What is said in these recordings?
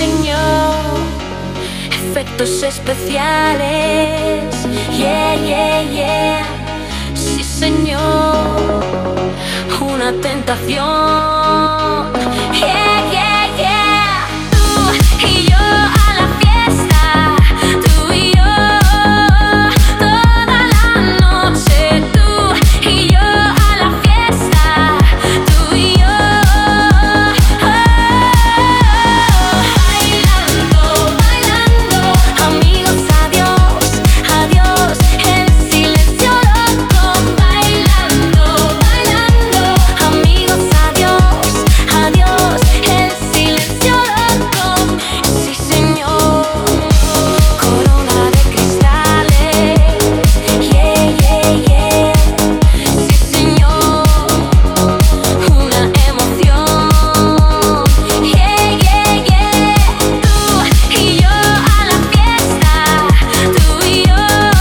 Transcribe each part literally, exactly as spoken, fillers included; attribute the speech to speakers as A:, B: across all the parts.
A: señor, efectos especiales. Yeah, yeah, yeah. Sí, señor, una tentación. Yeah, yeah, yeah. Tú y yo a la fiesta, tú y yo toda la noche. Tú y yo a la fiesta, tú y yo oh, bailando, bailando, amigos, adiós, adiós, en silencio loco. Bailando, bailando, amigos, adiós, adiós, en silencio loco. Sí, señor, corona de cristales. Yeah, yeah, yeah. Sí, señor, una emoción. Yeah, yeah, yeah. Tú y yo a la fiesta, tú y yo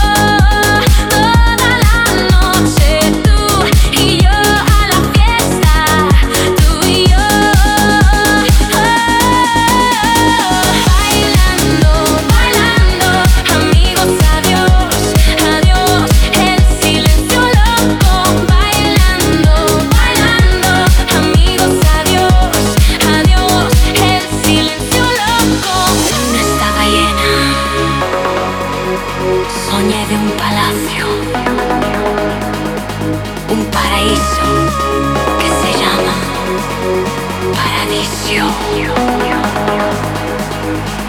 A: toda la noche. Tú y yo a la fiesta, tú y yo bailando, bailando, amigos, adiós, adiós, en silencio loco. Bailando, bailando, amigos, adiós, adiós, en silencio loco. Una estaba llena, soñé de un palacio, un paraíso que se llama Paradiso.